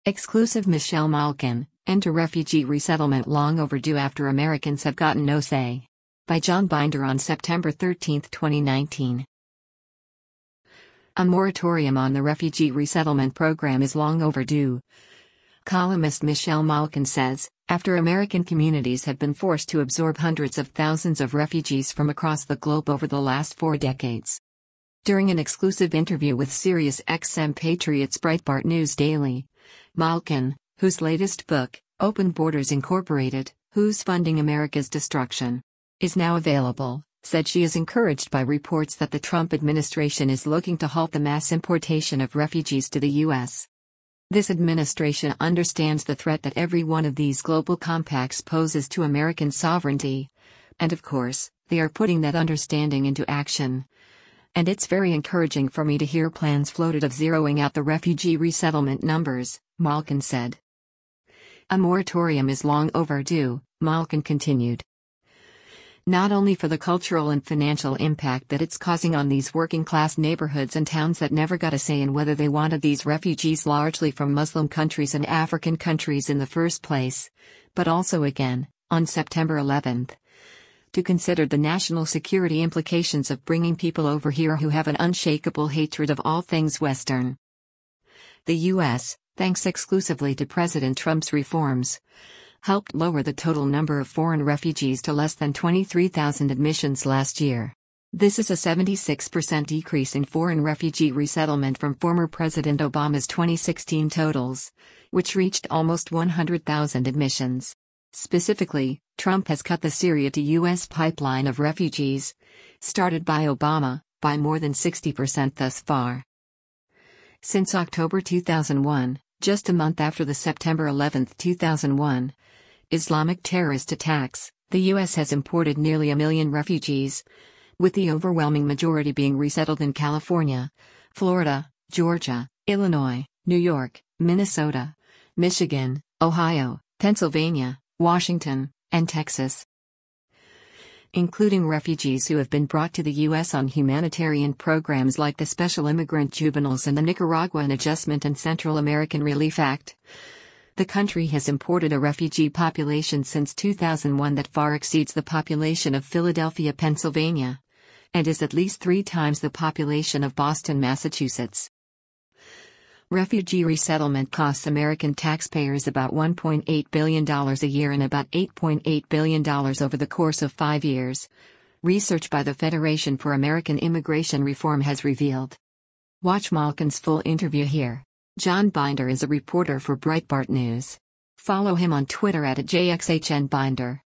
Exclusive Michelle Malkin, enter refugee resettlement long overdue after Americans have gotten no say. By John Binder on September 13, 2019. A moratorium on the refugee resettlement program is long overdue. Columnist Michelle Malkin says, after American communities have been forced to absorb hundreds of thousands of refugees from across the globe over the last 4 decades. During an exclusive interview with SiriusXM Patriots Breitbart News Daily, Malkin, whose latest book, Open Borders Incorporated, Who's Funding America's Destruction, is now available, said she is encouraged by reports that the Trump administration is looking to halt the mass importation of refugees to the U.S. This administration understands the threat that every one of these global compacts poses to American sovereignty. And of course, they are putting that understanding into action. And it's very encouraging for me to hear plans floated of zeroing out the refugee resettlement numbers, Malkin said. A moratorium is long overdue, Malkin continued. Not only for the cultural and financial impact that it's causing on these working-class neighborhoods and towns that never got a say in whether they wanted these refugees largely from Muslim countries and African countries in the first place, but also again, on September 11th, to consider the national security implications of bringing people over here who have an unshakable hatred of all things Western. The U.S., thanks exclusively to President Trump's reforms, helped lower the total number of foreign refugees to less than 23,000 admissions last year. This is a 76% decrease in foreign refugee resettlement from former President Obama's 2016 totals, which reached almost 100,000 admissions. Specifically, Trump has cut the Syria to U.S. pipeline of refugees, started by Obama, by more than 60% thus far. Since October 2001, just a month after the September 11, 2001, Islamic terrorist attacks, the U.S. has imported nearly 1 million refugees, with the overwhelming majority being resettled in California, Florida, Georgia, Illinois, New York, Minnesota, Michigan, Ohio, Pennsylvania, Washington, and Texas. Including refugees who have been brought to the U.S. on humanitarian programs like the Special Immigrant Juveniles and the Nicaraguan Adjustment and Central American Relief Act. The country has imported a refugee population since 2001 that far exceeds the population of Philadelphia, Pennsylvania, and is at least 3 times the population of Boston, Massachusetts. Refugee resettlement costs American taxpayers about $1.8 billion a year and about $8.8 billion over the course of 5 years. Research by the Federation for American Immigration Reform has revealed. Watch Malkin's full interview here. John Binder is a reporter for Breitbart News. Follow him on Twitter @JXHNBinder.